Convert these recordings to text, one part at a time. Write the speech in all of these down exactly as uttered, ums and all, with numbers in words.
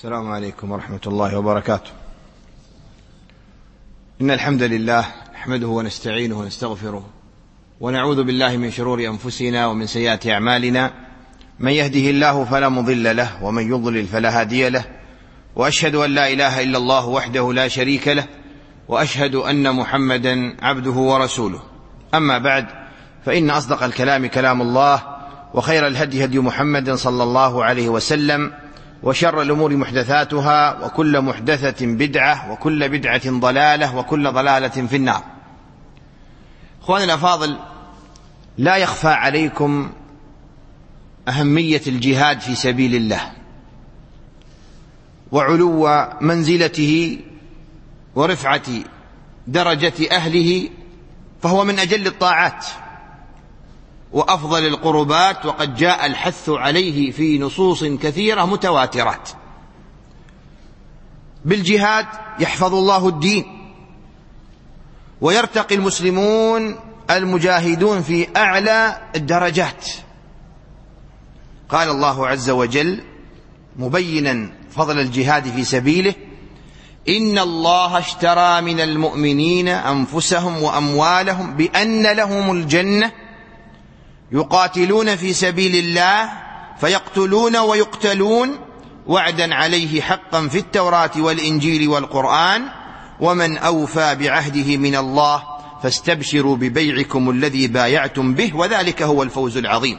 السلام عليكم ورحمة الله وبركاته. إن الحمد لله نحمده ونستعينه ونستغفره ونعوذ بالله من شرور أنفسنا ومن سيئات أعمالنا، من يهده الله فلا مضل له ومن يضلل فلا هادي له، وأشهد أن لا إله إلا الله وحده لا شريك له، وأشهد أن محمدا عبده ورسوله. أما بعد، فإن أصدق الكلام كلام الله، وخير الهدي هدي محمد صلى الله عليه وسلم، وشر الأمور محدثاتها، وكل محدثة بدعة، وكل بدعة ضلالة، وكل ضلالة في النار. أخواني الأفاضل، لا يخفى عليكم أهمية الجهاد في سبيل الله وعلو منزلته ورفعة درجة أهله، فهو من أجل الطاعات وأفضل القربات، وقد جاء الحث عليه في نصوص كثيرة متواترات. بالجهاد يحفظ الله الدين ويرتقي المسلمون المجاهدون في أعلى الدرجات. قال الله عز وجل مبينا فضل الجهاد في سبيله: إن الله اشترى من المؤمنين أنفسهم وأموالهم بأن لهم الجنة يقاتلون في سبيل الله فيقتلون ويقتلون وعدا عليه حقا في التوراة والإنجيل والقرآن، ومن أوفى بعهده من الله فاستبشروا ببيعكم الذي بايعتم به وذلك هو الفوز العظيم.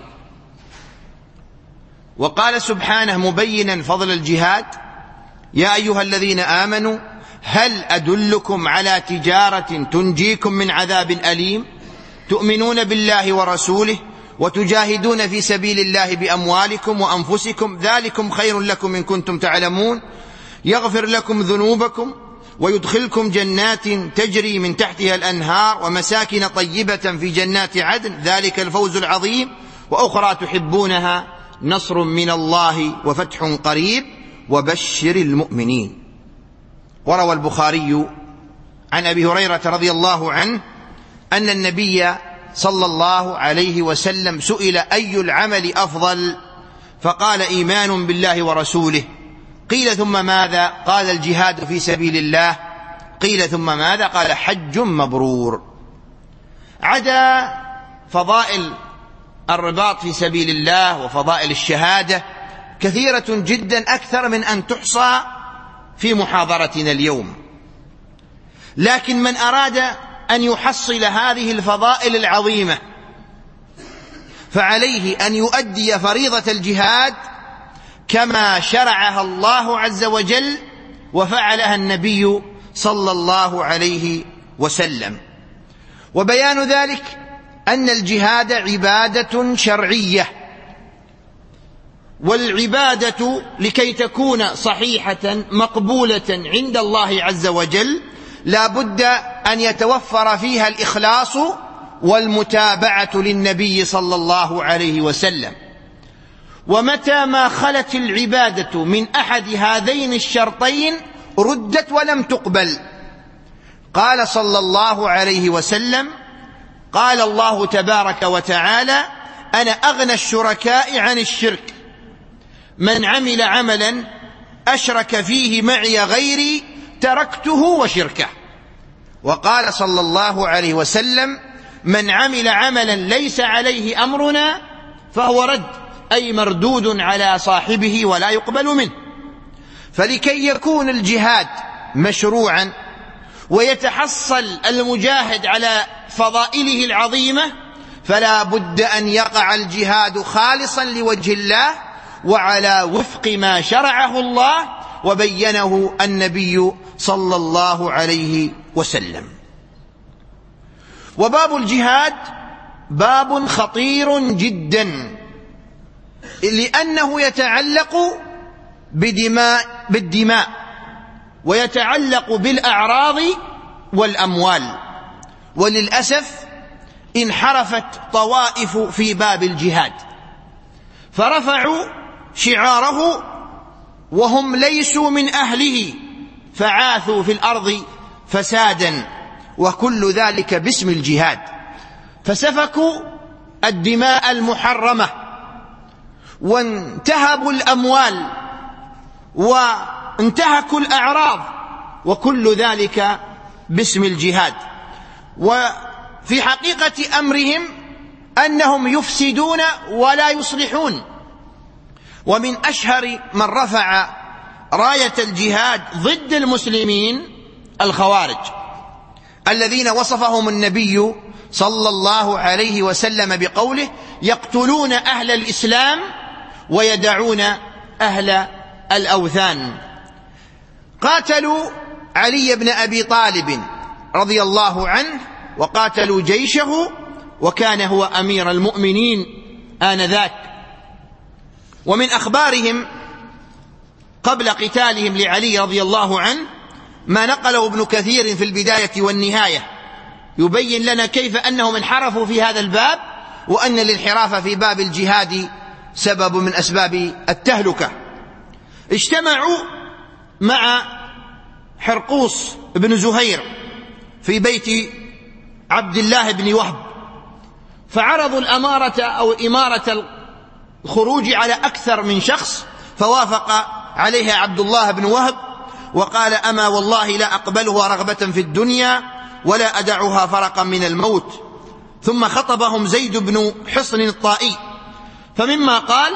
وقال سبحانه مبينا فضل الجهاد: يا أيها الذين آمنوا هل أدلكم على تجارة تنجيكم من عذاب أليم تؤمنون بالله ورسوله وتجاهدون في سبيل الله بأموالكم وأنفسكم ذلكم خير لكم إن كنتم تعلمون يغفر لكم ذنوبكم ويدخلكم جنات تجري من تحتها الأنهار ومساكن طيبة في جنات عدن ذلك الفوز العظيم وأخرى تحبونها نصر من الله وفتح قريب وبشر المؤمنين. وروى البخاري عن أبي هريرة رضي الله عنه أن النبي صلى الله عليه وسلم سئل: أي العمل أفضل؟ فقال: إيمان بالله ورسوله. قيل: ثم ماذا؟ قال: الجهاد في سبيل الله. قيل: ثم ماذا؟ قال: حج مبرور. عدا فضائل الرباط في سبيل الله وفضائل الشهادة كثيرة جدا أكثر من أن تحصى في محاضرتنا اليوم، لكن من أراد أن يحصل هذه الفضائل العظيمة فعليه أن يؤدي فريضة الجهاد كما شرعها الله عز وجل وفعلها النبي صلى الله عليه وسلم. وبيان ذلك أن الجهاد عبادة شرعية، والعبادة لكي تكون صحيحة مقبولة عند الله عز وجل لا بد أن يتوفر فيها الإخلاص والمتابعة للنبي صلى الله عليه وسلم. ومتى ما خلت العبادة من أحد هذين الشرطين ردت ولم تقبل. قال صلى الله عليه وسلم: قال الله تبارك وتعالى: أنا أغنى الشركاء عن الشرك، من عمل عملا أشرك فيه معي غيري تركته وشركه. وقال صلى الله عليه وسلم: من عمل عملا ليس عليه أمرنا فهو رد، أي مردود على صاحبه ولا يقبل منه. فلكي يكون الجهاد مشروعا ويتحصل المجاهد على فضائله العظيمة فلا بد أن يقع الجهاد خالصا لوجه الله وعلى وفق ما شرعه الله وبينه النبي صلى الله عليه وسلم. وباب الجهاد باب خطير جدا، لأنه يتعلق بدماء بالدماء ويتعلق بالأعراض والأموال. وللأسف انحرفت طوائف في باب الجهاد فرفعوا شعاره وهم ليسوا من أهله فعاثوا في الأرض فسادا، وكل ذلك باسم الجهاد، فسفكوا الدماء المحرمة وانتهبوا الأموال وانتهكوا الأعراض، وكل ذلك باسم الجهاد. وفي حقيقة أمرهم أنهم يفسدون ولا يصلحون. ومن أشهر من رفع راية الجهاد ضد المسلمين الخوارج، الذين وصفهم النبي صلى الله عليه وسلم بقوله: يقتلون أهل الإسلام ويدعون أهل الأوثان. قاتلوا علي بن أبي طالب رضي الله عنه، وقاتلوا جيشه، وكان هو أمير المؤمنين آنذاك. ومن أخبارهم قبل قتالهم لعلي رضي الله عنه ما نقله ابن كثير في البداية والنهاية، يبين لنا كيف أنهم انحرفوا في هذا الباب، وأن الانحراف في باب الجهاد سبب من أسباب التهلكة. اجتمعوا مع حرقوس بن زهير في بيت عبد الله بن وهب، فعرضوا الأمارة أو إمارة الخروج على أكثر من شخص، فوافق عليها عبد الله بن وهب وقال: أما والله لا أقبلها رغبة في الدنيا ولا أدعها فرقا من الموت. ثم خطبهم زيد بن حصن الطائي، فمما قال: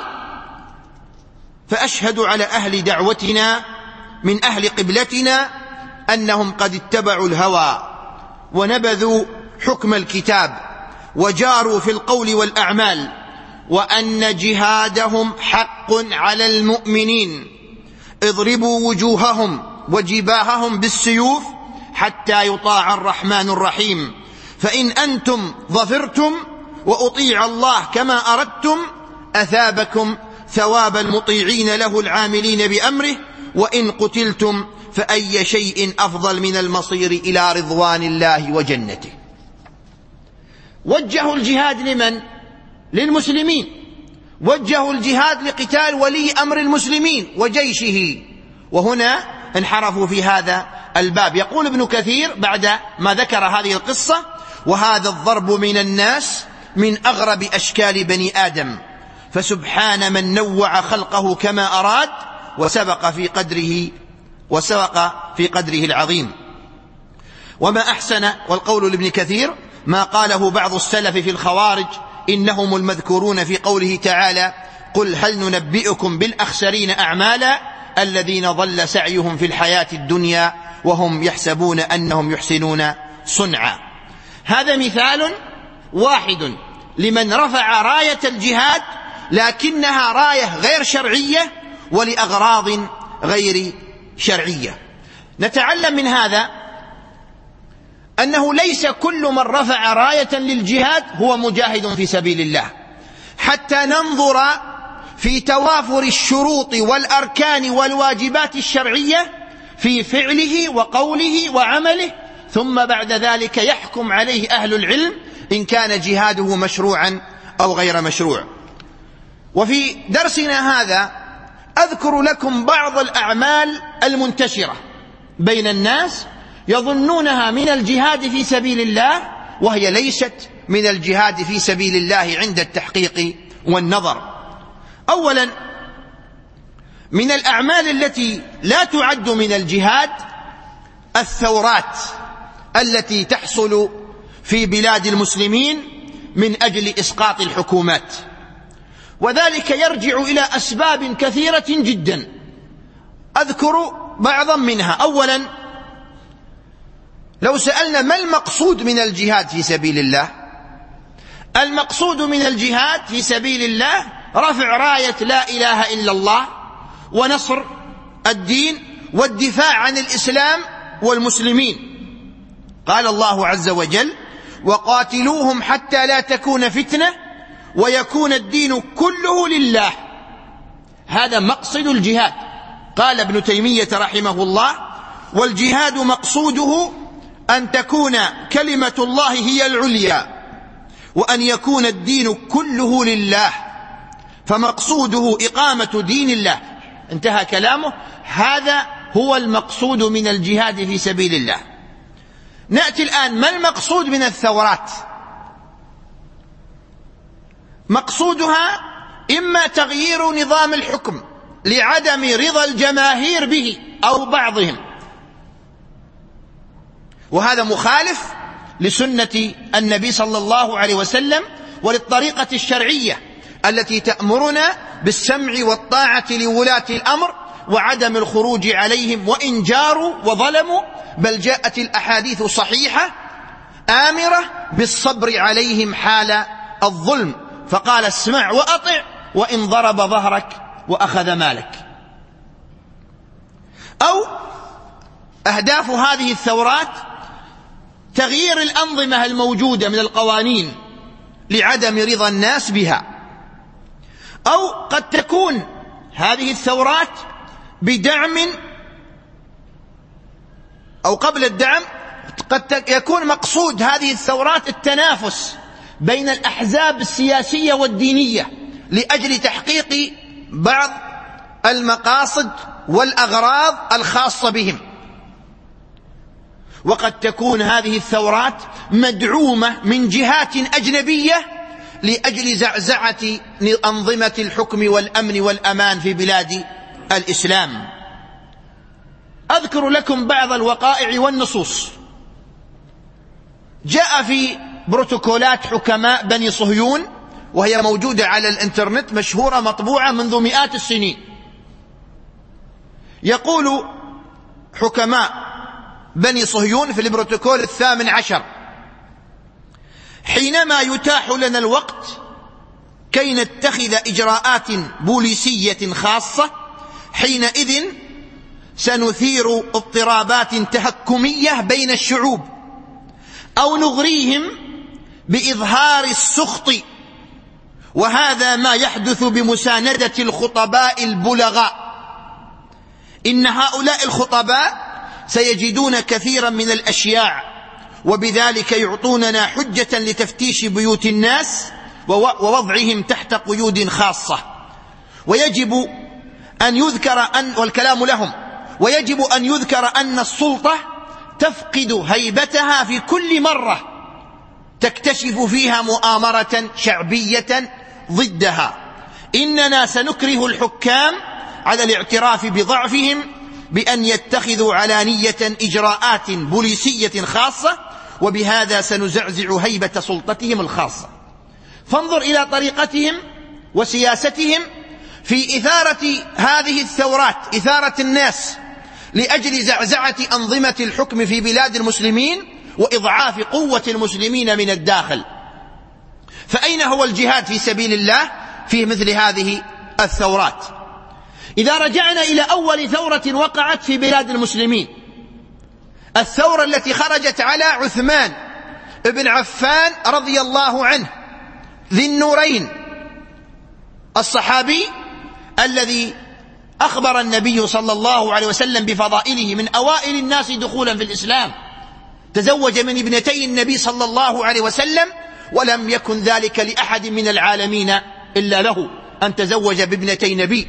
فأشهد على أهل دعوتنا من أهل قبلتنا أنهم قد اتبعوا الهوى ونبذوا حكم الكتاب وجاروا في القول والأعمال، وأن جهادهم حق على المؤمنين. اضربوا وجوههم وجباههم بالسيوف حتى يطاع الرحمن الرحيم، فإن أنتم ظفرتم وأطيع الله كما أردتم أثابكم ثواب المطيعين له العاملين بأمره، وإن قتلتم فأي شيء أفضل من المصير إلى رضوان الله وجنته. وجهوا الجهاد لمن؟ للمسلمين، وجهوا الجهاد لقتال ولي أمر المسلمين وجيشه، وهنا انحرفوا في هذا الباب. يقول ابن كثير بعد ما ذكر هذه القصة: وهذا الضرب من الناس من أغرب أشكال بني آدم، فسبحان من نوع خلقه كما أراد وسبق في قدره وسبق في قدره العظيم. وما أحسن، والقول لابن كثير ما قاله بعض السلف في الخوارج: إنهم المذكورون في قوله تعالى: قل هل ننبئكم بالأخسرين أعمالا الذين ضل سعيهم في الحياة الدنيا وهم يحسبون أنهم يحسنون صنعا. هذا مثال واحد لمن رفع راية الجهاد، لكنها راية غير شرعية ولأغراض غير شرعية. نتعلم من هذا أنه ليس كل من رفع راية للجهاد هو مجاهد في سبيل الله، حتى ننظر في توافر الشروط والأركان والواجبات الشرعية في فعله وقوله وعمله، ثم بعد ذلك يحكم عليه أهل العلم إن كان جهاده مشروعا أو غير مشروع. وفي درسنا هذا أذكر لكم بعض الأعمال المنتشرة بين الناس يظنونها من الجهاد في سبيل الله، وهي ليست من الجهاد في سبيل الله عند التحقيق والنظر. أولا، من الأعمال التي لا تعد من الجهاد الثورات التي تحصل في بلاد المسلمين من أجل إسقاط الحكومات، وذلك يرجع إلى أسباب كثيرة جدا، أذكر بعضا منها. أولا، لو سألنا ما المقصود من الجهاد في سبيل الله؟ المقصود من الجهاد في سبيل الله رفع راية لا إله إلا الله ونصر الدين والدفاع عن الإسلام والمسلمين. قال الله عز وجل: وقاتلوهم حتى لا تكون فتنة ويكون الدين كله لله. هذا مقصد الجهاد. قال ابن تيمية رحمه الله: والجهاد مقصوده أن تكون كلمة الله هي العليا وأن يكون الدين كله لله، فمقصوده إقامة دين الله. انتهى كلامه. هذا هو المقصود من الجهاد في سبيل الله. نأتي الآن، ما المقصود من الثورات؟ مقصودها إما تغيير نظام الحكم لعدم رضا الجماهير به أو بعضهم، وهذا مخالف لسنة النبي صلى الله عليه وسلم وللطريقة الشرعية التي تأمرنا بالسمع والطاعة لولاة الأمر وعدم الخروج عليهم وإن جاروا وظلموا، بل جاءت الأحاديث صحيحة آمرة بالصبر عليهم حال الظلم، فقال اسمع وأطع وإن ضرب ظهرك وأخذ مالك. أو أهداف هذه الثورات تغيير الأنظمة الموجودة من القوانين لعدم رضا الناس بها، أو قد تكون هذه الثورات بدعم، أو قبل الدعم قد يكون مقصود هذه الثورات التنافس بين الأحزاب السياسية والدينية لأجل تحقيق بعض المقاصد والأغراض الخاصة بهم. وقد تكون هذه الثورات مدعومة من جهات أجنبية لأجل زعزعة أنظمة الحكم والأمن والأمان في بلاد الإسلام. أذكر لكم بعض الوقائع والنصوص. جاء في بروتوكولات حكماء بني صهيون، وهي موجودة على الإنترنت مشهورة مطبوعة منذ مئات السنين، يقول حكماء بني صهيون في البروتوكول الثامن عشر: حينما يتاح لنا الوقت كي نتخذ إجراءات بوليسية خاصة، حينئذ سنثير اضطرابات تهكمية بين الشعوب، أو نغريهم بإظهار السخط، وهذا ما يحدث بمساندة الخطباء البلغاء. إن هؤلاء الخطباء سيجدون كثيرا من الأشياء، وبذلك يعطوننا حجة لتفتيش بيوت الناس ووضعهم تحت قيود خاصة. ويجب أن يذكر أن والكلام لهم ويجب أن يذكر أن السلطة تفقد هيبتها في كل مرة تكتشف فيها مؤامرة شعبية ضدها. إننا سنكره الحكام على الاعتراف بضعفهم بأن يتخذوا علانية إجراءات بوليسية خاصة، وبهذا سنزعزع هيبة سلطتهم الخاصة. فانظر إلى طريقتهم وسياستهم في إثارة هذه الثورات، إثارة الناس لأجل زعزعة أنظمة الحكم في بلاد المسلمين وإضعاف قوة المسلمين من الداخل. فأين هو الجهاد في سبيل الله في مثل هذه الثورات؟ إذا رجعنا إلى أول ثورة وقعت في بلاد المسلمين، الثورة التي خرجت على عثمان بن عفان رضي الله عنه ذي النورين، الصحابي الذي أخبر النبي صلى الله عليه وسلم بفضائله، من أوائل الناس دخولا في الإسلام، تزوج من ابنتي النبي صلى الله عليه وسلم، ولم يكن ذلك لأحد من العالمين إلا له أن تزوج بابنتي نبي.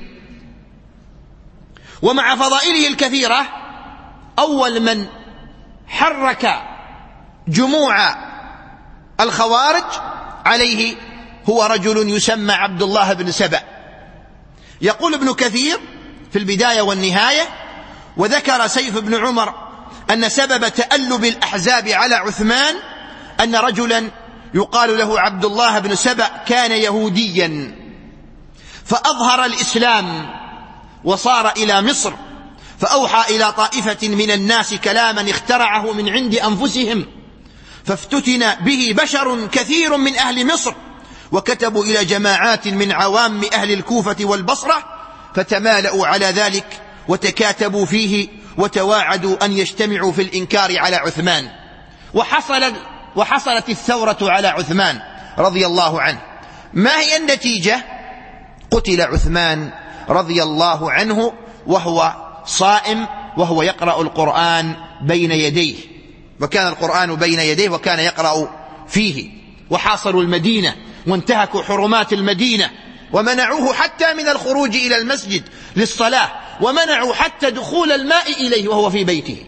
ومع فضائله الكثيرة، أول من حرك جموع الخوارج عليه هو رجل يسمى عبد الله بن سبأ. يقول ابن كثير في البداية والنهاية: وذكر سيف بن عمر أن سبب تألب الأحزاب على عثمان أن رجلا يقال له عبد الله بن سبأ كان يهوديا، فأظهر الإسلام وصار إلى مصر، فأوحى إلى طائفة من الناس كلاما اخترعه من عند أنفسهم، فافتتن به بشر كثير من أهل مصر، وكتبوا إلى جماعات من عوام أهل الكوفة والبصرة، فتمالأوا على ذلك وتكاتبوا فيه وتواعدوا أن يجتمعوا في الإنكار على عثمان. وحصل وحصلت الثورة على عثمان رضي الله عنه. ما هي النتيجة؟ قتل عثمان رضي الله عنه وهو صائم، وهو يقرأ القرآن بين يديه، وكان القرآن بين يديه وكان يقرأ فيه. وحاصروا المدينة وانتهكوا حرمات المدينة، ومنعوه حتى من الخروج إلى المسجد للصلاة، ومنعوا حتى دخول الماء إليه وهو في بيته.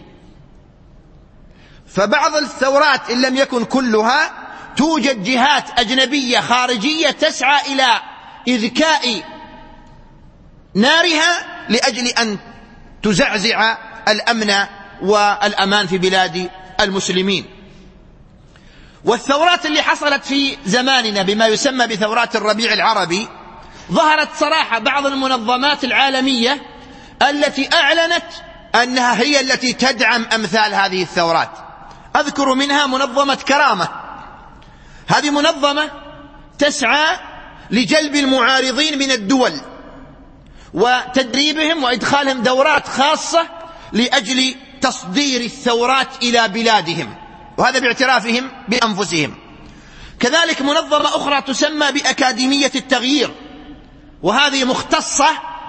فبعض الثورات إن لم يكن كلها توجد جهات أجنبية خارجية تسعى إلى إذكاء نارها لأجل أن تزعزع الأمن والأمان في بلاد المسلمين. والثورات اللي حصلت في زماننا بما يسمى بثورات الربيع العربي، ظهرت صراحة بعض المنظمات العالمية التي أعلنت أنها هي التي تدعم أمثال هذه الثورات. أذكر منها منظمة كرامة. هذه منظمة تسعى لجلب المعارضين من الدول وتدريبهم وإدخالهم دورات خاصة لأجل تصدير الثورات إلى بلادهم، وهذا باعترافهم بأنفسهم. كذلك منظمة أخرى تسمى بأكاديمية التغيير، وهذه مختصة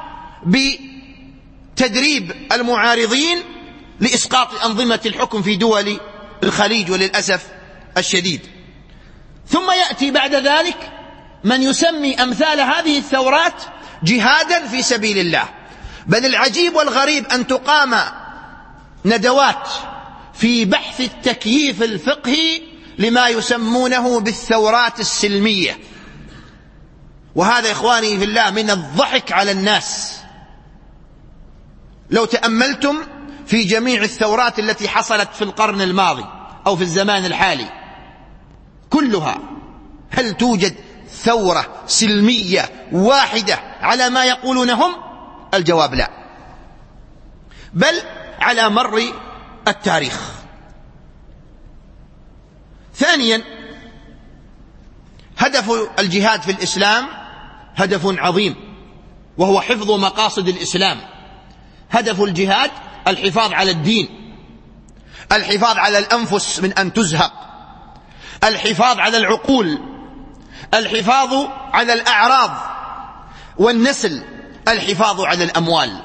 بتدريب المعارضين لإسقاط أنظمة الحكم في دول الخليج وللأسف الشديد. ثم يأتي بعد ذلك من يسمي أمثال هذه الثورات جهادا في سبيل الله. بل العجيب والغريب أن تقام ندوات في بحث التكييف الفقهي لما يسمونه بالثورات السلمية، وهذا إخواني في الله من الضحك على الناس. لو تأملتم في جميع الثورات التي حصلت في القرن الماضي أو في الزمان الحالي كلها، هل توجد ثورة سلمية واحدة على ما يقولون هم؟ الجواب لا، بل على مر التاريخ. ثانيا، هدف الجهاد في الإسلام هدف عظيم، وهو حفظ مقاصد الإسلام. هدف الجهاد الحفاظ على الدين، الحفاظ على الأنفس من أن تزهق، الحفاظ على العقول، الحفاظ على الأعراض والنسل، الحفاظ على الأموال.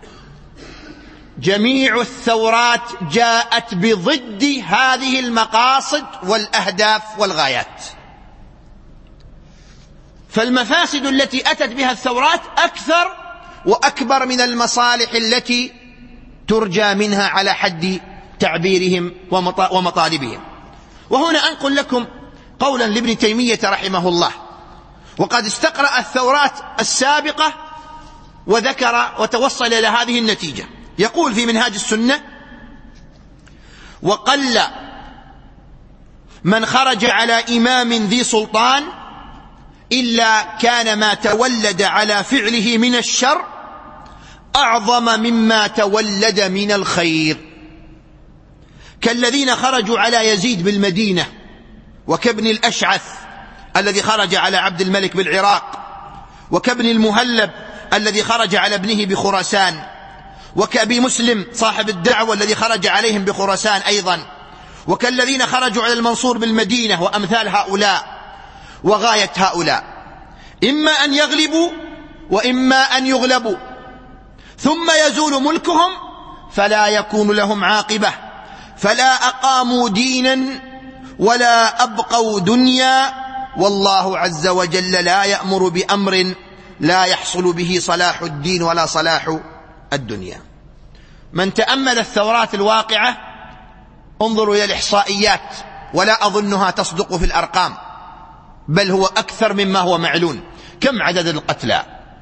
جميع الثورات جاءت بضد هذه المقاصد والأهداف والغايات. فالمفاسد التي أتت بها الثورات أكثر وأكبر من المصالح التي ترجى منها على حد تعبيرهم ومطالبهم. وهنا أنقل لكم قولا لابن تيمية رحمه الله، وقد استقرأ الثورات السابقة وذكر وتوصل إلى هذه النتيجة. يقول في منهاج السنة: وقل من خرج على إمام ذي سلطان إلا كان ما تولد على فعله من الشر أعظم مما تولد من الخير، كالذين خرجوا على يزيد بالمدينة، وكابن الأشعث الذي خرج على عبد الملك بالعراق، وكابن المهلب الذي خرج على ابنه بخراسان، وكأبي مسلم صاحب الدعوة الذي خرج عليهم بخراسان أيضا، وكالذين خرجوا على المنصور بالمدينة، وأمثال هؤلاء. وغاية هؤلاء إما أن يغلبوا وإما أن يغلبوا، ثم يزول ملكهم فلا يكون لهم عاقبة، فلا أقاموا دينا ولا أبقوا دنيا، والله عز وجل لا يأمر بأمر لا يحصل به صلاح الدين ولا صلاح الدنيا. من تأمل الثورات الواقعة، انظروا إلى الإحصائيات، ولا أظنها تصدق في الأرقام، بل هو أكثر مما هو معلون. كم عدد القتلى؟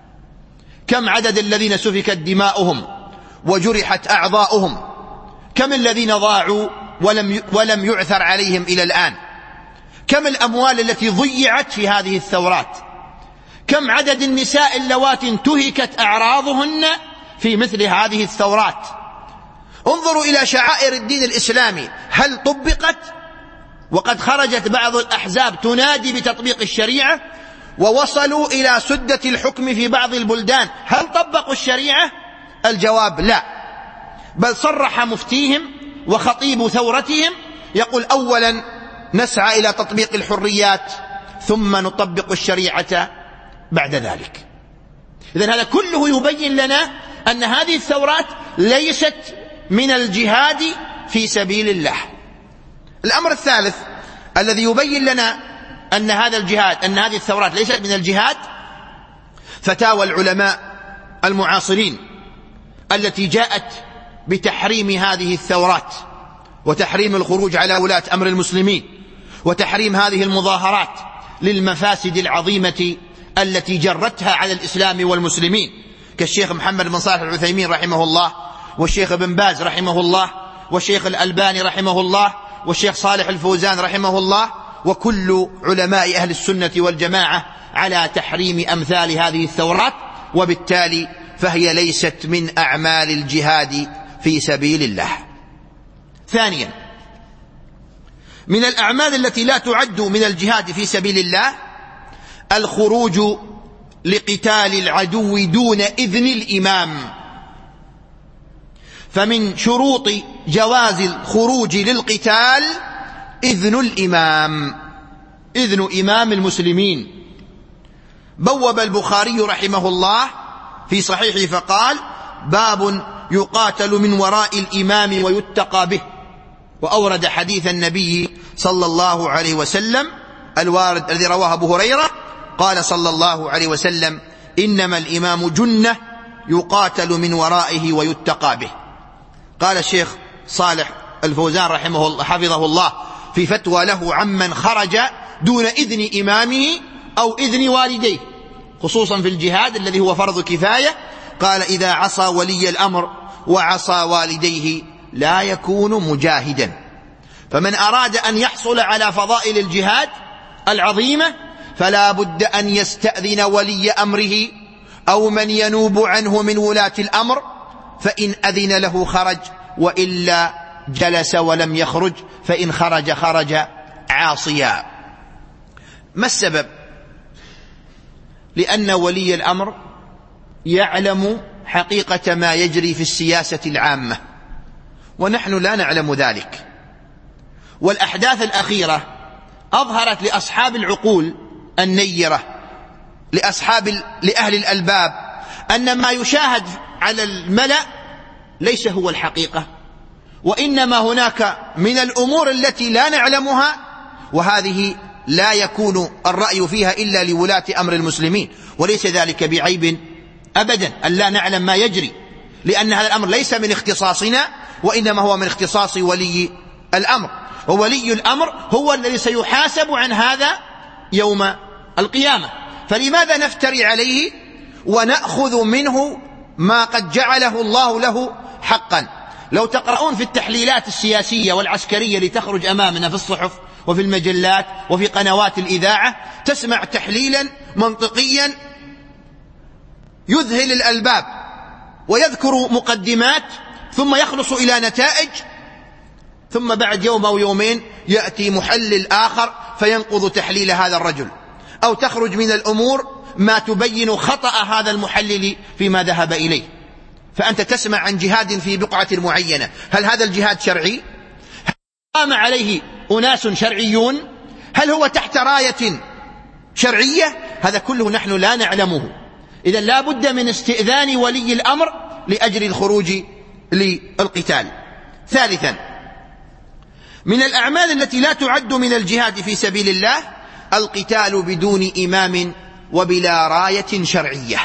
كم عدد الذين سفكت دماؤهم وجرحت أعضاؤهم؟ كم الذين ضاعوا ولم ولم يعثر عليهم إلى الآن؟ كم الأموال التي ضيعت في هذه الثورات؟ كم عدد النساء اللواتي انتهكت أعراضهن في مثل هذه الثورات؟ انظروا إلى شعائر الدين الإسلامي، هل طبقت؟ وقد خرجت بعض الأحزاب تنادي بتطبيق الشريعة، ووصلوا إلى سدة الحكم في بعض البلدان، هل طبقوا الشريعة؟ الجواب لا، بل صرح مفتيهم وخطيب ثورتهم يقول: أولا نسعى إلى تطبيق الحريات، ثم نطبق الشريعة بعد ذلك. إذن هذا كله يبين لنا أن هذه الثورات ليست من الجهاد في سبيل الله. الأمر الثالث الذي يبين لنا أن هذا الجهاد أن هذه الثورات ليست من الجهاد، فتاوى العلماء المعاصرين التي جاءت بتحريم هذه الثورات، وتحريم الخروج على ولاة أمر المسلمين، وتحريم هذه المظاهرات للمفاسد العظيمة التي جرتها على الإسلام والمسلمين. كالشيخ محمد بن صالح العثيمين رحمه الله، والشيخ ابن باز رحمه الله، والشيخ الألباني رحمه الله، والشيخ صالح الفوزان رحمه الله، وكل علماء أهل السنة والجماعة على تحريم أمثال هذه الثورات، وبالتالي فهي ليست من أعمال الجهاد في سبيل الله. ثانيا، من الأعمال التي لا تعد من الجهاد في سبيل الله الخروج لقتال العدو دون إذن الإمام. فمن شروط جواز الخروج للقتال إذن الإمام، إذن إمام المسلمين. بوب البخاري رحمه الله في صحيحه فقال: باب يقاتل من وراء الإمام ويتقى به، وأورد حديث النبي صلى الله عليه وسلم الوارد الذي رواه أبو هريرة قال صلى الله عليه وسلم: إنما الإمام جنة يقاتل من ورائه ويتقى به. قال الشيخ صالح الفوزان رحمه الله حفظه الله في فتوى له عمن خرج دون إذن إمامه أو إذن والديه، خصوصا في الجهاد الذي هو فرض كفاية، قال: إذا عصى ولي الأمر وعصى والديه لا يكون مجاهدا. فمن أراد أن يحصل على فضائل الجهاد العظيمة فلا بد أن يستأذن ولي أمره أو من ينوب عنه من ولاة الأمر، فإن أذن له خرج، وإلا جلس ولم يخرج، فإن خرج خرج عاصيا. ما السبب؟ لأن ولي الأمر يعلم حقيقة ما يجري في السياسة العامة، ونحن لا نعلم ذلك. والأحداث الأخيرة أظهرت لأصحاب العقول النيرة، لأصحاب لأهل الألباب، أن ما يشاهد على الملأ ليس هو الحقيقة، وإنما هناك من الأمور التي لا نعلمها، وهذه لا يكون الرأي فيها إلا لولاة أمر المسلمين، وليس ذلك بعيب أبدا أن لا نعلم ما يجري، لأن هذا الأمر ليس من اختصاصنا، وإنما هو من اختصاص ولي الأمر، وولي الأمر هو الذي سيحاسب عن هذا يوم القيامة. فلماذا نفتري عليه ونأخذ منه ما قد جعله الله له حقا؟ لو تقرؤون في التحليلات السياسية والعسكرية لتخرج أمامنا في الصحف وفي المجلات وفي قنوات الإذاعة، تسمع تحليلا منطقيا يذهل الألباب ويذكر مقدمات ثم يخلص إلى نتائج، ثم بعد يوم أو يومين يأتي محلل آخر فينقض تحليل هذا الرجل، أو تخرج من الأمور ما تبين خطأ هذا المحلل فيما ذهب إليه. فأنت تسمع عن جهاد في بقعة معينة، هل هذا الجهاد شرعي؟ هل قام عليه أناس شرعيون؟ هل هو تحت راية شرعية؟ هذا كله نحن لا نعلمه. إذن لا بد من استئذان ولي الأمر لأجل الخروج للقتال. ثالثا، من الأعمال التي لا تعد من الجهاد في سبيل الله القتال بدون إمام وبلا راية شرعية.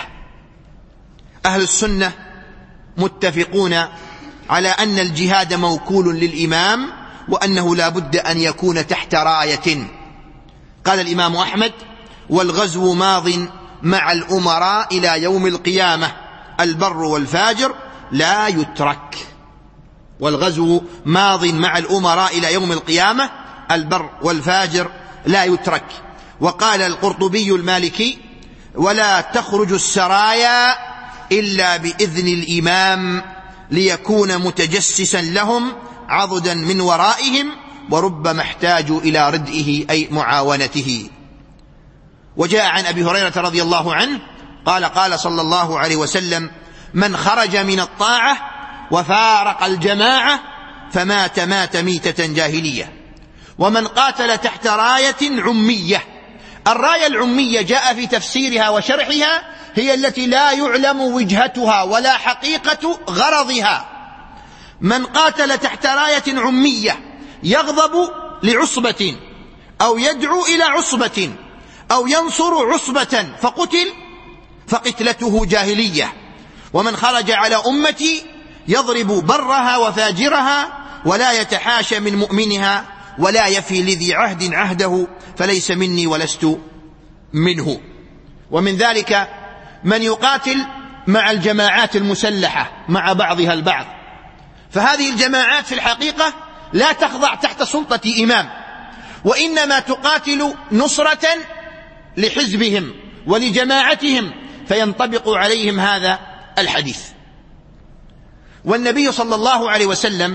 أهل السنة متفقون على أن الجهاد موكول للإمام، وأنه لا بد أن يكون تحت راية. قال الإمام أحمد: والغزو ماض مع الأمراء إلى يوم القيامة، البر والفاجر لا يترك. والغزو ماض مع الأمراء إلى يوم القيامة، البر والفاجر لا يترك. وقال القرطبي المالكي: ولا تخرج السرايا إلا بإذن الإمام ليكون متجسسا لهم عضدا من ورائهم، وربما احتاجوا إلى ردئه أي معاونته. وجاء عن أبي هريرة رضي الله عنه قال: قال صلى الله عليه وسلم: من خرج من الطاعة وفارق الجماعة فمات مات ميتة جاهلية. ومن قاتل تحت راية عمية. الراية العمية جاء في تفسيرها وشرحها هي التي لا يعلم وجهتها ولا حقيقة غرضها. من قاتل تحت راية عمية يغضب لعصبة أو يدعو إلى عصبة أو ينصر عصبة فقتل فقتلته جاهلية. ومن خرج على أمتي يضرب برها وفاجرها ولا يتحاشى من مؤمنها ولا يفي لذي عهد عهده فليس مني ولست منه. ومن ذلك من يقاتل مع الجماعات المسلحة مع بعضها البعض. فهذه الجماعات في الحقيقة لا تخضع تحت سلطة إمام، وإنما تقاتل نصرة لحزبهم ولجماعتهم، فينطبق عليهم هذا الحديث. والنبي صلى الله عليه وسلم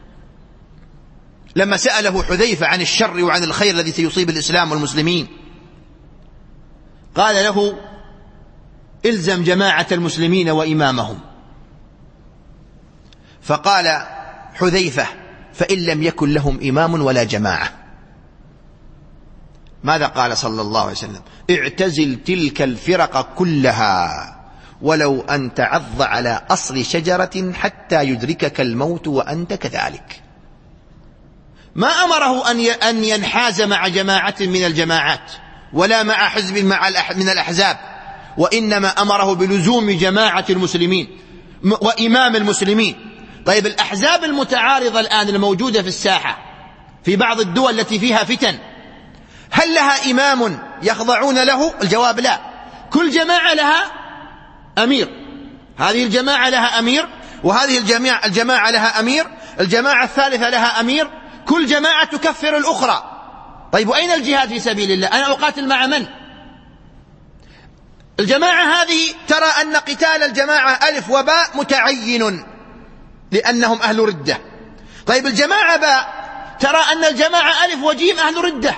لما سأله حذيفة عن الشر وعن الخير الذي سيصيب الإسلام والمسلمين قال له: إلزم جماعة المسلمين وإمامهم. فقال حذيفة: فإن لم يكن لهم إمام ولا جماعة. ماذا قال صلى الله عليه وسلم؟ اعتزل تلك الفرق كلها ولو أن تعض على أصل شجرة حتى يدركك الموت وأنت كذلك. ما أمره أن ينحاز مع جماعة من الجماعات ولا مع حزب من الأحزاب، وإنما أمره بلزوم جماعة المسلمين وإمام المسلمين. طيب الأحزاب المتعارضة الآن الموجودة في الساحة في بعض الدول التي فيها فتن، هل لها إمام يخضعون له؟ الجواب لا. كل جماعة لها أمير، هذه الجماعة لها أمير، وهذه الجماعة, الجماعة لها أمير، الجماعة الثالثة لها أمير، كل جماعة تكفر الأخرى. طيب وأين الجهاد في سبيل الله؟ أنا أقاتل مع من؟ الجماعة هذه ترى أن قتال الجماعة ألف وباء متعين لأنهم أهل ردة. طيب الجماعة باء ترى أن الجماعة ألف وجيم أهل ردة.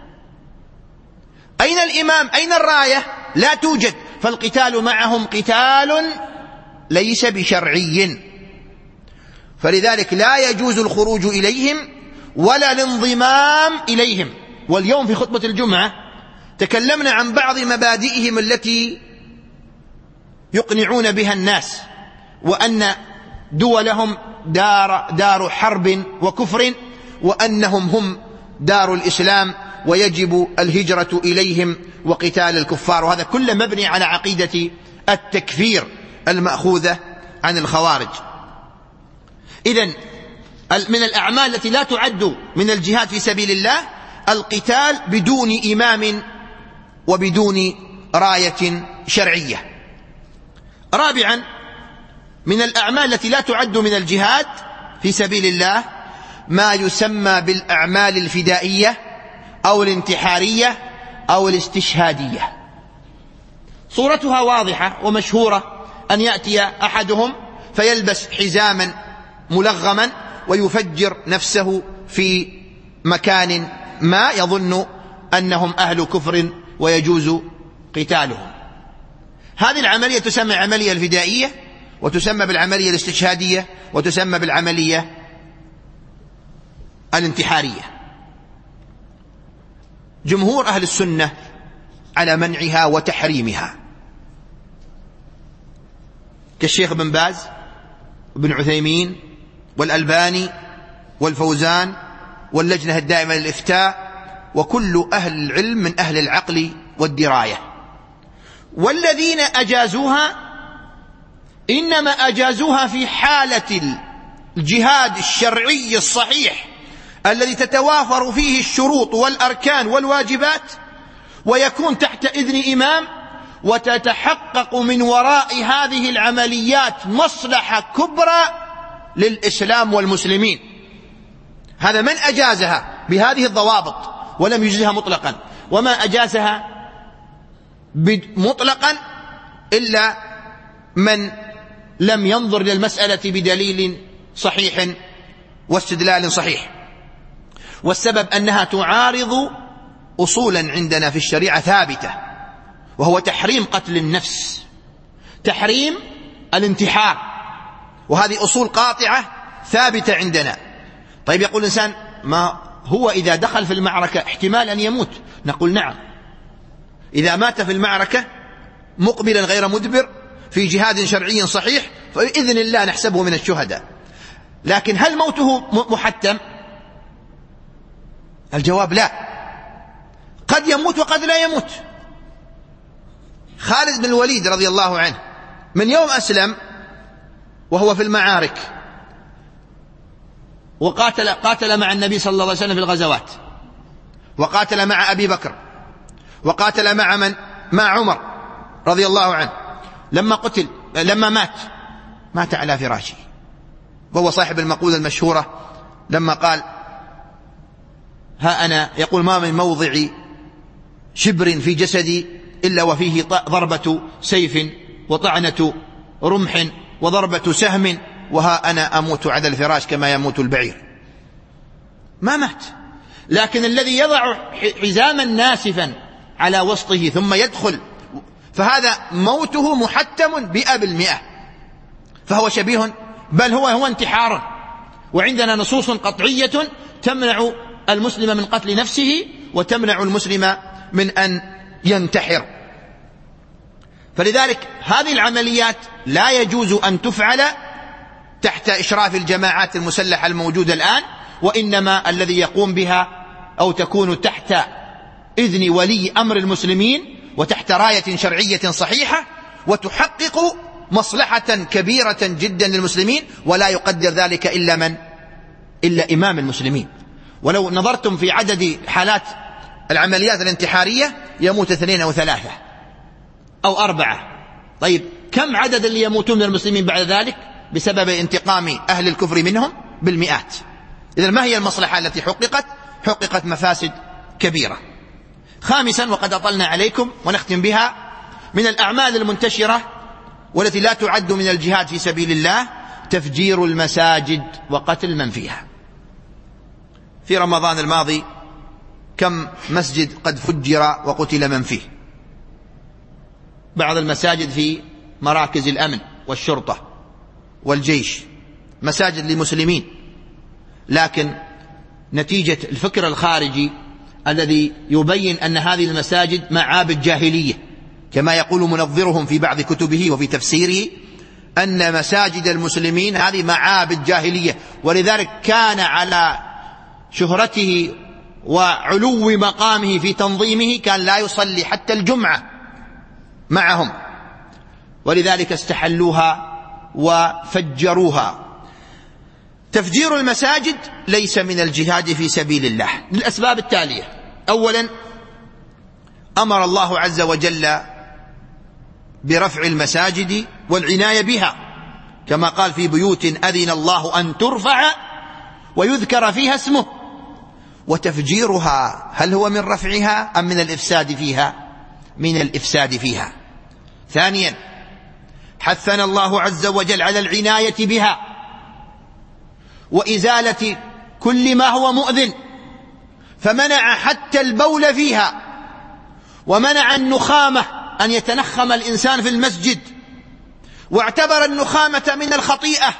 أين الإمام؟ أين الراية؟ لا توجد. فالقتال معهم قتال ليس بشرعي، فلذلك لا يجوز الخروج إليهم ولا الانضمام إليهم. واليوم في خطبة الجمعة تكلمنا عن بعض مبادئهم التي يقنعون بها الناس، وأن دولهم دار, دار حرب وكفر، وأنهم هم دار الإسلام ويجب الهجرة إليهم وقتال الكفار، وهذا كله مبني على عقيدة التكفير المأخوذة عن الخوارج. إذن من الأعمال التي لا تعد من الجهاد في سبيل الله القتال بدون إمام وبدون راية شرعية. رابعا من الأعمال التي لا تعد من الجهاد في سبيل الله ما يسمى بالأعمال الفدائية أو الانتحارية أو الاستشهادية. صورتها واضحة ومشهورة، أن يأتي أحدهم فيلبس حزاما ملغما ويفجر نفسه في مكان ما يظن أنهم أهل كفر ويجوز قتالهم. هذه العملية تسمى العملية الفدائية، وتسمى بالعملية الاستشهادية، وتسمى بالعملية الانتحارية. جمهور أهل السنة على منعها وتحريمها، كالشيخ بن باز وابن عثيمين والألباني والفوزان واللجنة الدائمة للإفتاء وكل أهل العلم من أهل العقل والدراية. والذين أجازوها إنما أجازوها في حالة الجهاد الشرعي الصحيح الذي تتوافر فيه الشروط والأركان والواجبات، ويكون تحت إذن إمام، وتتحقق من وراء هذه العمليات مصلحة كبرى للإسلام والمسلمين. هذا من أجازها بهذه الضوابط ولم يجزها مطلقا، وما أجازها مطلقا إلا من لم ينظر للمسألة بدليل صحيح واستدلال صحيح. والسبب أنها تعارض أصولا عندنا في الشريعة ثابتة، وهو تحريم قتل النفس، تحريم الانتحار، وهذه أصول قاطعة ثابتة عندنا. طيب يقول الإنسان: ما هو إذا دخل في المعركة احتمال أن يموت؟ نقول نعم، إذا مات في المعركة مقبلا غير مدبر في جهاد شرعي صحيح فبإذن الله نحسبه من الشهداء. لكن هل موته محتم؟ الجواب لا، قد يموت وقد لا يموت. خالد بن الوليد رضي الله عنه من يوم أسلم وهو في المعارك، وقاتل قاتل مع النبي صلى الله عليه وسلم في الغزوات، وقاتل مع أبي بكر، وقاتل مع من؟ مع عمر رضي الله عنه. لما قتل لما مات مات على فراشه، وهو صاحب المقولة المشهورة لما قال: ها أنا، يقول: ما من موضع شبر في جسدي إلا وفيه ضربة سيف وطعنة رمح وضربة سهم، وها أنا أموت على الفراش كما يموت البعير. ما مات، لكن الذي يضع حزاما ناسفا على وسطه ثم يدخل، فهذا موته محتم بأ بالمئة، فهو شبيه، بل هو هو انتحار. وعندنا نصوص قطعية تمنع المسلم من قتل نفسه وتمنع المسلم من أن ينتحر. فلذلك هذه العمليات لا يجوز أن تفعل تحت إشراف الجماعات المسلحة الموجودة الآن، وإنما الذي يقوم بها أو تكون تحت إذن ولي أمر المسلمين وتحت راية شرعية صحيحة وتحقق مصلحة كبيرة جدا للمسلمين، ولا يقدر ذلك إلا من إلا إمام المسلمين. ولو نظرتم في عدد حالات العمليات الانتحارية يموت اثنين أو ثلاثة أو أربعة. طيب كم عدد اللي يموتون من المسلمين بعد ذلك بسبب انتقام أهل الكفر منهم؟ بالمئات. إذن ما هي المصلحة التي حققت؟ حققت مفاسد كبيرة. خامسا، وقد أطلنا عليكم ونختم بها، من الأعمال المنتشرة والتي لا تعد من الجهاد في سبيل الله تفجير المساجد وقتل من فيها. في رمضان الماضي كم مسجد قد فجر وقتل من فيه؟ بعض المساجد في مراكز الأمن والشرطة والجيش، مساجد لمسلمين، لكن نتيجة الفكر الخارجي الذي يبين أن هذه المساجد معابد جاهلية، كما يقول منظرهم في بعض كتبه وفي تفسيره أن مساجد المسلمين هذه معابد جاهلية، ولذلك كان على شهرته وعلو مقامه في تنظيمه كان لا يصلي حتى الجمعة معهم، ولذلك استحلوها وفجروها. تفجير المساجد ليس من الجهاد في سبيل الله للأسباب التالية: أولا، أمر الله عز وجل برفع المساجد والعناية بها، كما قال: في بيوت أذن الله أن ترفع ويذكر فيها اسمه. وتفجيرها هل هو من رفعها أم من الإفساد فيها؟ من الإفساد فيها. ثانيا، حثنا الله عز وجل على العناية بها وإزالة كل ما هو مؤذن، فمنع حتى البول فيها، ومنع النخامة أن يتنخم الإنسان في المسجد، واعتبر النخامة من الخطيئة،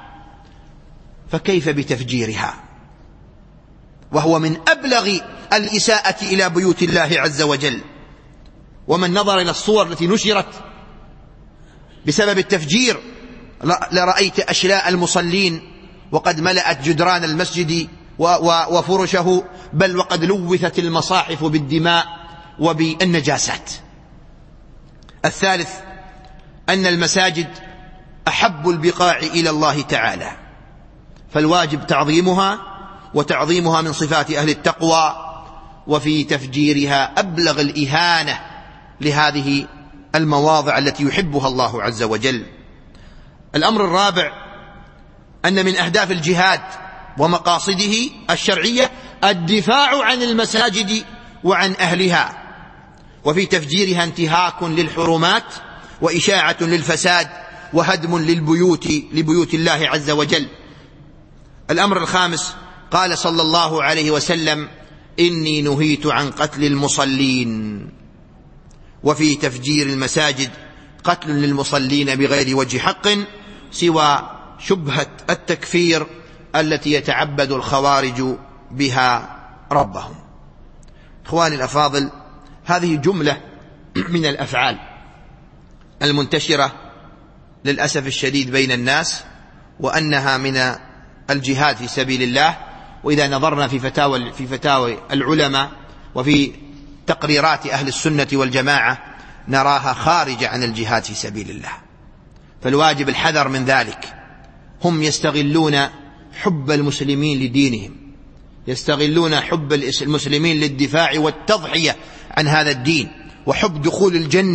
فكيف بتفجيرها وهو من أبلغ الإساءة إلى بيوت الله عز وجل. ومن نظر إلى الصور التي نشرت بسبب التفجير لرأيت أشلاء المصلين وقد ملأت جدران المسجد وفرشه، بل وقد لوثت المصاحف بالدماء وبالنجاسات. الثالث، أن المساجد أحب البقاع إلى الله تعالى، فالواجب تعظيمها، وتعظيمها من صفات أهل التقوى، وفي تفجيرها أبلغ الإهانة لهذه المواضع التي يحبها الله عز وجل. الأمر الرابع، أن من أهداف الجهاد ومقاصده الشرعية الدفاع عن المساجد وعن أهلها، وفي تفجيرها انتهاك للحرمات وإشاعة للفساد وهدم للبيوت لبيوت الله عز وجل. الأمر الخامس، قال صلى الله عليه وسلم: إني نهيت عن قتل المصلين. وفي تفجير المساجد قتل للمصلين بغير وجه حق سوى شبهة التكفير التي يتعبد الخوارج بها ربهم. إخواني الأفاضل، هذه جملة من الأفعال المنتشرة للأسف الشديد بين الناس، وأنها من الجهاد في سبيل الله. وإذا نظرنا في فتاوى في فتاوى العلماء وفي تقريرات أهل السنة والجماعة نراها خارجة عن الجهاد في سبيل الله، فالواجب الحذر من ذلك. هم يستغلون حب المسلمين لدينهم، يستغلون حب المسلمين للدفاع والتضحية عن هذا الدين، وحب دخول الجنة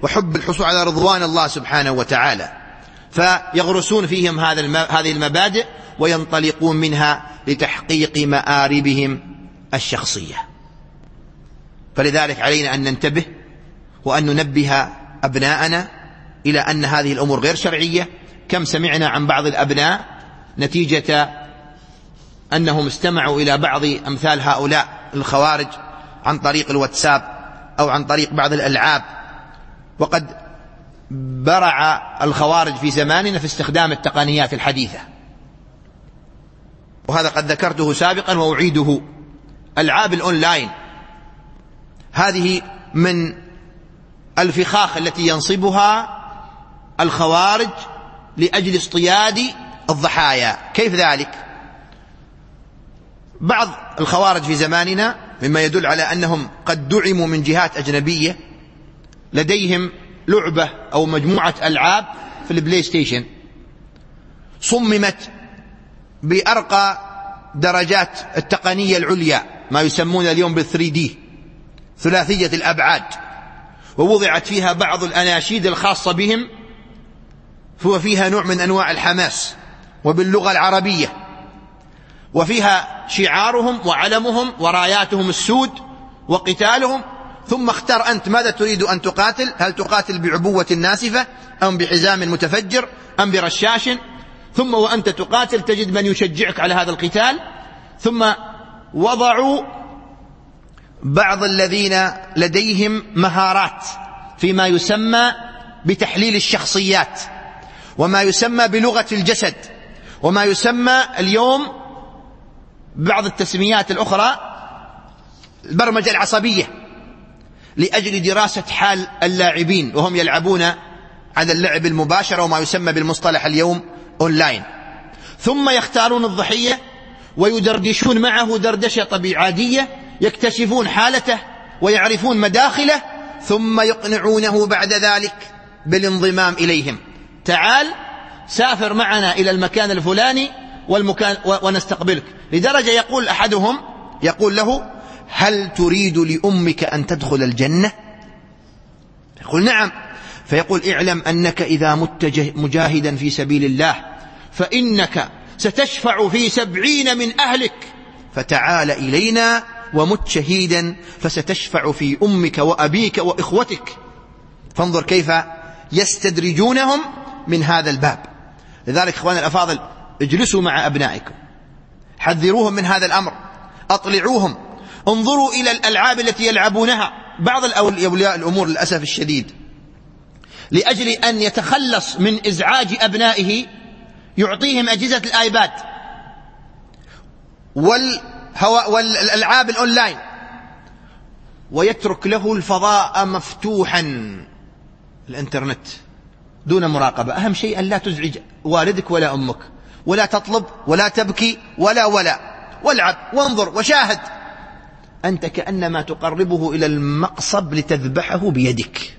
وحب الحصول على رضوان الله سبحانه وتعالى، فيغرسون فيهم هذه المبادئ وينطلقون منها لتحقيق مآربهم الشخصية. فلذلك علينا أن ننتبه وأن ننبه أبناءنا إلى أن هذه الأمور غير شرعية. كم سمعنا عن بعض الأبناء نتيجة أنهم استمعوا إلى بعض أمثال هؤلاء الخوارج عن طريق الواتساب أو عن طريق بعض الألعاب، وقد برع الخوارج في زماننا في استخدام التقنيات الحديثة، وهذا قد ذكرته سابقا وأعيده. ألعاب الأونلاين هذه من الفخاخ التي ينصبها الخوارج لأجل اصطياد الضحايا. كيف ذلك؟ بعض الخوارج في زماننا مما يدل على أنهم قد دعموا من جهات أجنبية لديهم لعبة أو مجموعة ألعاب في البلاي ستيشن صممت بأرقى درجات التقنية العليا، ما يسمون اليوم بالثري دي، ثلاثية الأبعاد، ووضعت فيها بعض الأناشيد الخاصة بهم وفيها نوع من أنواع الحماس وباللغة العربية، وفيها شعارهم وعلمهم وراياتهم السود وقتالهم. ثم اختار أنت ماذا تريد أن تقاتل، هل تقاتل بعبوة ناسفة أم بحزام متفجر أم برشاش؟ ثم وأنت تقاتل تجد من يشجعك على هذا القتال. ثم وضعوا بعض الذين لديهم مهارات فيما يسمى بتحليل الشخصيات، وما يسمى بلغة الجسد، وما يسمى اليوم بعض التسميات الأخرى البرمجة العصبية، لأجل دراسة حال اللاعبين وهم يلعبون على اللعب المباشر وما يسمى بالمصطلح اليوم أونلاين. ثم يختارون الضحية ويدردشون معه دردشة طبيعية، يكتشفون حالته ويعرفون مداخله، ثم يقنعونه بعد ذلك بالانضمام إليهم. تعال سافر معنا إلى المكان الفلاني والمكان ونستقبلك، لدرجة يقول أحدهم يقول له: هل تريد لأمك أن تدخل الجنة؟ يقول: نعم. فيقول: اعلم أنك إذا مت مجاهدا في سبيل الله فإنك ستشفع في سبعين من أهلك، فتعال إلينا ومت شهيدا فستشفع في أمك وأبيك وإخوتك. فانظر كيف يستدرجونهم من هذا الباب. لذلك إخواننا الأفاضل، اجلسوا مع أبنائكم، حذروهم من هذا الأمر، أطلعوهم، انظروا إلى الألعاب التي يلعبونها. بعض أولياء الأمور للأسف الشديد لأجل أن يتخلص من إزعاج أبنائه يعطيهم أجهزة الآيباد والألعاب الأونلاين، ويترك له الفضاء مفتوحا، الإنترنت دون مراقبة. أهم شيء أن لا تزعج والدك ولا أمك، ولا تطلب ولا تبكي ولا ولا والعب وانظر وشاهد. أنت كأنما تقربه إلى المقصب لتذبحه بيدك.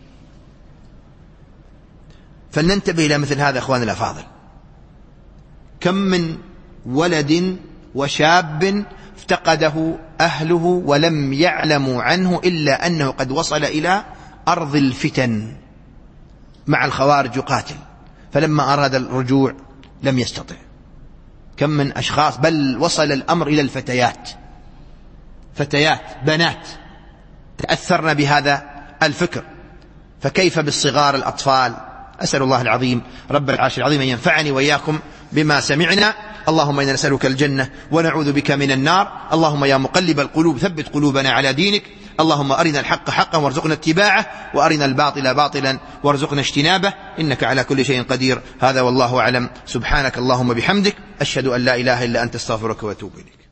فلننتبه إلى مثل هذا أخواننا الأفاضل. كم من ولد وشاب افتقده أهله ولم يعلموا عنه إلا أنه قد وصل إلى أرض الفتن مع الخوارج يقاتل، فلما أراد الرجوع لم يستطع. كم من أشخاص، بل وصل الأمر إلى الفتيات، فتيات بنات تأثرن بهذا الفكر، فكيف بالصغار الأطفال؟ أسأل الله العظيم رب العرش العظيم أن ينفعني وإياكم بما سمعنا. اللهم إنا نسألك الجنة ونعوذ بك من النار. اللهم يا مقلب القلوب ثبت قلوبنا على دينك. اللهم أرنا الحق حقا وارزقنا اتباعه، وأرنا الباطل باطلا وارزقنا اجتنابه، إنك على كل شيء قدير. هذا والله أعلم. سبحانك اللهم بحمدك، أشهد أن لا إله إلا أنت، استغفرك وأتوب إليك.